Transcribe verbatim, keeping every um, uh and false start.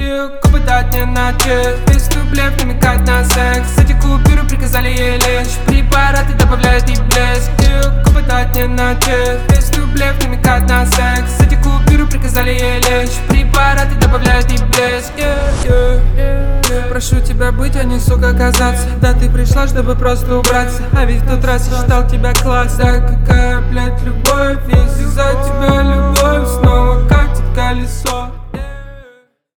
И кубы дать не на чек, двести рублей намекать на секс. Эти купюры приказали ей лечь, препараты добавляют и блеск. И кубы дать не на чек, двести рублей намекать на секс. Эти купюры приказали ей лечь, препараты добавляют и блеск. yeah, yeah, yeah. Прошу тебя быть, а не сука казаться. Да ты пришла, чтобы просто убраться, а ведь в тот раз я считал тебя класс. Да какая, блядь, любовь, если за тебя любовь снова катит колесо.